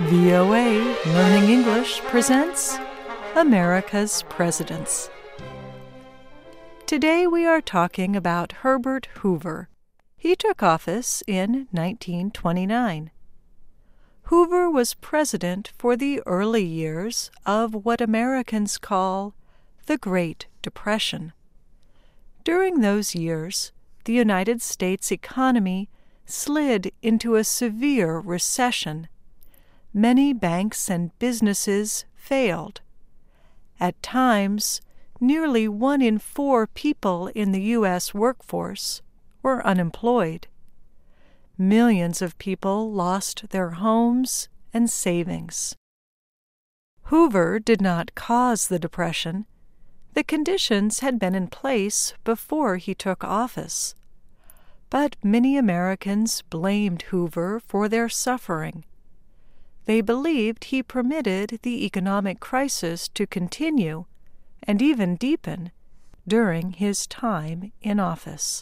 VOA Learning English presents America's Presidents. Today we are talking about Herbert Hoover. He took office in 1929. Hoover was president for the early years of what Americans call the Great Depression. During those years, the United States economy slid into a severe recession. Many banks and businesses failed. At times, nearly 1 in 4 people in the U.S. workforce were unemployed. Millions of people lost their homes and savings. Hoover did not cause the Depression. The conditions had been in place before he took office. But many Americans blamed Hoover for their suffering. They believed he permitted the economic crisis to continue and even deepen during his time in office.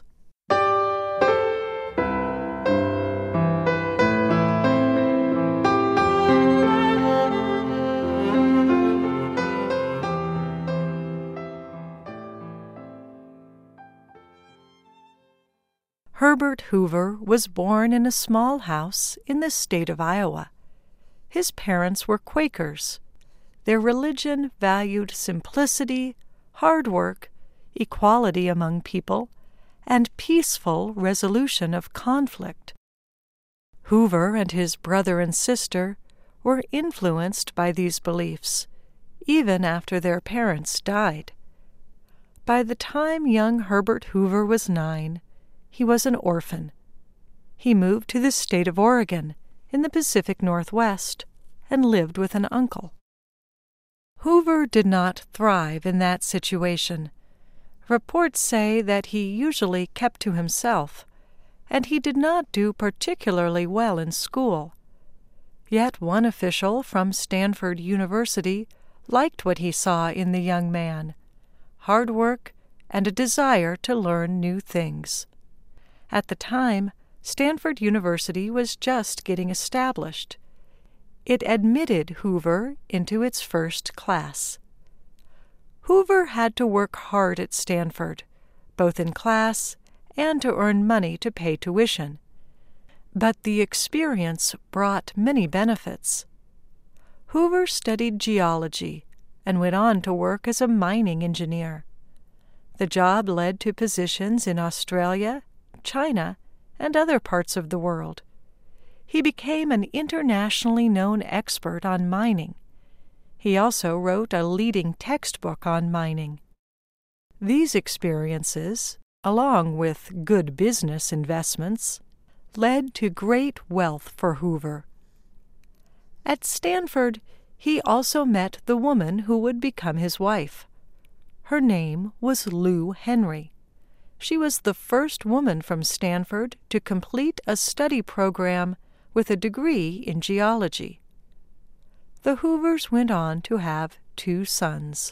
Herbert Hoover was born in a small house in the state of Iowa. His parents were Quakers. Their religion valued simplicity, hard work, equality among people, and peaceful resolution of conflict. Hoover and his brother and sister were influenced by these beliefs, even after their parents died. By the time young Herbert Hoover was 9, he was an orphan. He moved to the state of Oregon in the Pacific Northwest and lived with an uncle. Hoover did not thrive in that situation. Reports say that he usually kept to himself, and he did not do particularly well in school. Yet one official from Stanford University liked what he saw in the young man: hard work and a desire to learn new things. At the time, Stanford University was just getting established. It admitted Hoover into its first class. Hoover had to work hard at Stanford, both in class and to earn money to pay tuition. But the experience brought many benefits. Hoover studied geology and went on to work as a mining engineer. The job led to positions in Australia, China, and other parts of the world. He became an internationally known expert on mining. He also wrote a leading textbook on mining. These experiences, along with good business investments, led to great wealth for Hoover. At Stanford, he also met the woman who would become his wife. Her name was Lou Henry. She was the first woman from Stanford to complete a study program with a degree in geology. The Hoovers went on to have 2 sons.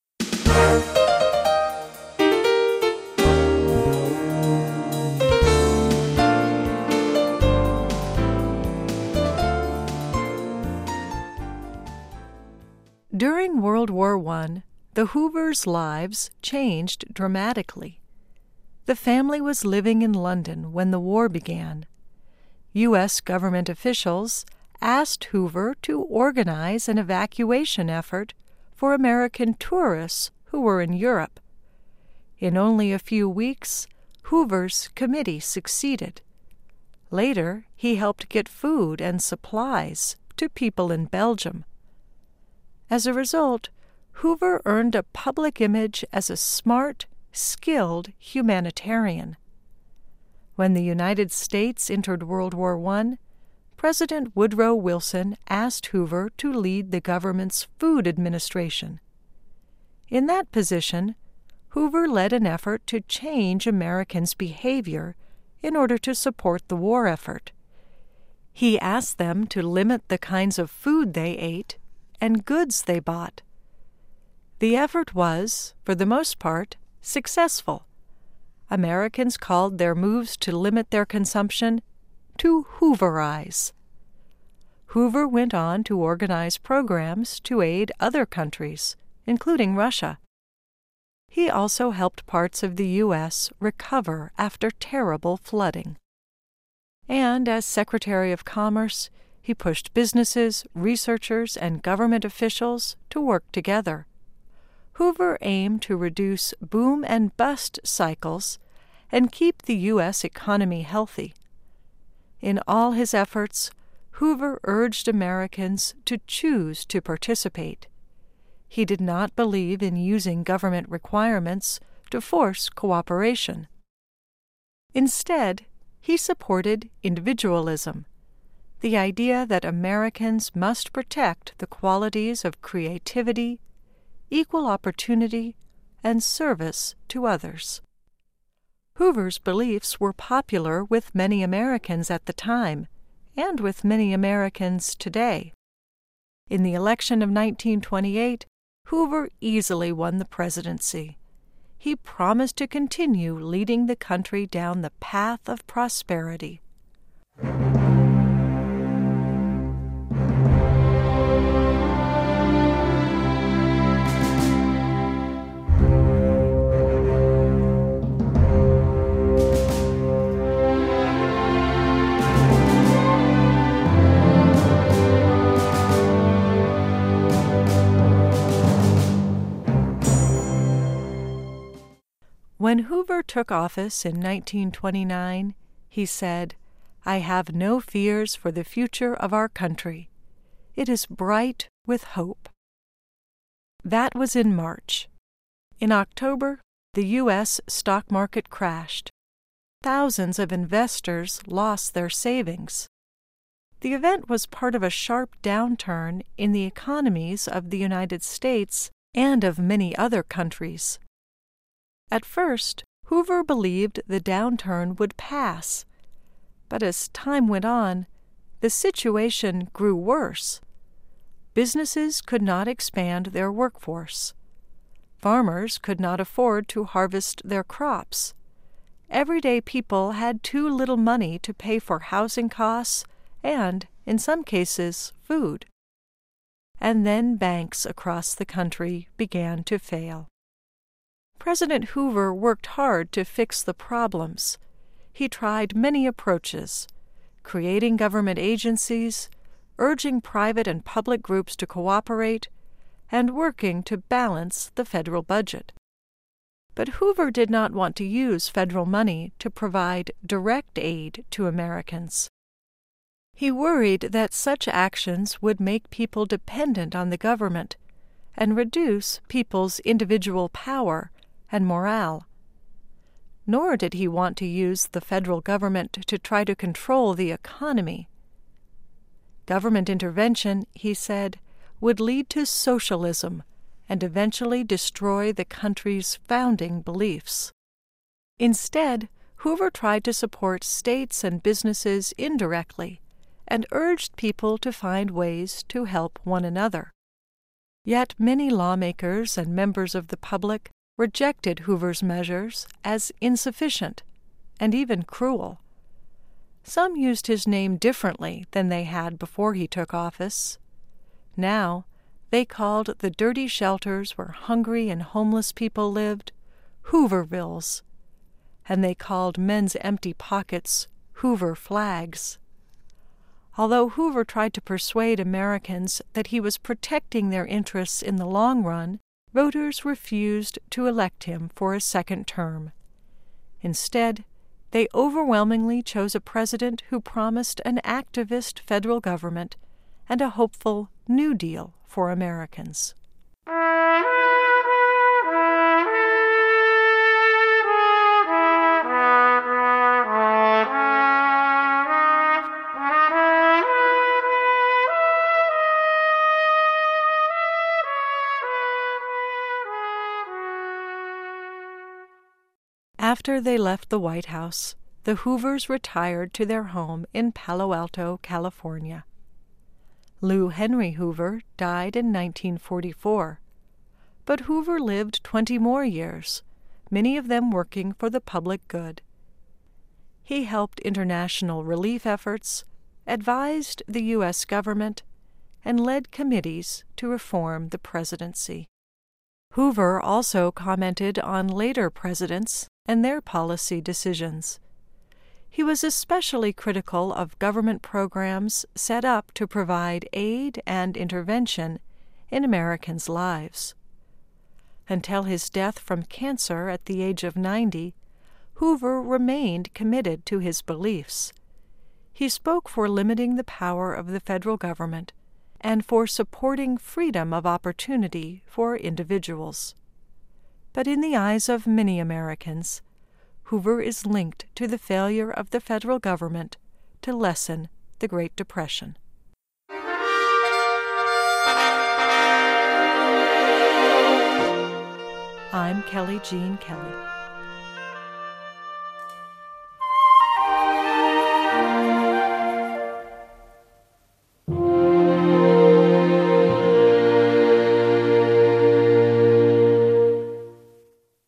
During World War I, the Hoovers' lives changed dramatically. The family was living in London when the war began. U.S. government officials asked Hoover to organize an evacuation effort for American tourists who were in Europe. In only a few weeks, Hoover's committee succeeded. Later, he helped get food and supplies to people in Belgium. As a result, Hoover earned a public image as a smart, skilled humanitarian. When the United States entered World War I, President Woodrow Wilson asked Hoover to lead the government's Food Administration. In that position, Hoover led an effort to change Americans' behavior in order to support the war effort. He asked them to limit the kinds of food they ate and goods they bought. The effort was, for the most part, successful. Americans called their moves to limit their consumption to Hooverize. Hoover went on to organize programs to aid other countries, including Russia. He also helped parts of the U.S. recover after terrible flooding. And as Secretary of Commerce, he pushed businesses, researchers, and government officials to work together. Hoover aimed to reduce boom and bust cycles and keep the U.S. economy healthy. In all his efforts, Hoover urged Americans to choose to participate. He did not believe in using government requirements to force cooperation. Instead, he supported individualism, the idea that Americans must protect the qualities of creativity, equal opportunity, and service to others. Hoover's beliefs were popular with many Americans at the time, and with many Americans today. In the election of 1928, Hoover easily won the presidency. He promised to continue leading the country down the path of prosperity. When Hoover took office in 1929, he said, "I have no fears for the future of our country. It is bright with hope." That was in March. In October, the U.S. stock market crashed. Thousands of investors lost their savings. The event was part of a sharp downturn in the economies of the United States and of many other countries. At first, Hoover believed the downturn would pass, but as time went on, the situation grew worse. Businesses could not expand their workforce. Farmers could not afford to harvest their crops. Everyday people had too little money to pay for housing costs and, in some cases, food. And then banks across the country began to fail. President Hoover worked hard to fix the problems. He tried many approaches, creating government agencies, urging private and public groups to cooperate, and working to balance the federal budget. But Hoover did not want to use federal money to provide direct aid to Americans. He worried that such actions would make people dependent on the government and reduce people's individual power and morale. Nor did he want to use the federal government to try to control the economy. Government intervention, he said, would lead to socialism and eventually destroy the country's founding beliefs. Instead, Hoover tried to support states and businesses indirectly and urged people to find ways to help one another. Yet many lawmakers and members of the public rejected Hoover's measures as insufficient and even cruel. Some used his name differently than they had before he took office. Now, they called the dirty shelters where hungry and homeless people lived Hoovervilles, and they called men's empty pockets Hoover flags. Although Hoover tried to persuade Americans that he was protecting their interests in the long run, voters refused to elect him for a second term. Instead, they overwhelmingly chose a president who promised an activist federal government and a hopeful New Deal for Americans. After they left the White House, the Hoovers retired to their home in Palo Alto, California. Lou Henry Hoover died in 1944, but Hoover lived 20 more years, many of them working for the public good. He helped international relief efforts, advised the U.S. government, and led committees to reform the presidency. Hoover also commented on later presidents and their policy decisions. He was especially critical of government programs set up to provide aid and intervention in Americans' lives. Until his death from cancer at the age of 90, Hoover remained committed to his beliefs. He spoke for limiting the power of the federal government and for supporting freedom of opportunity for individuals. But in the eyes of many Americans, Hoover is linked to the failure of the federal government to lessen the Great Depression. I'm Kelly Jean Kelly.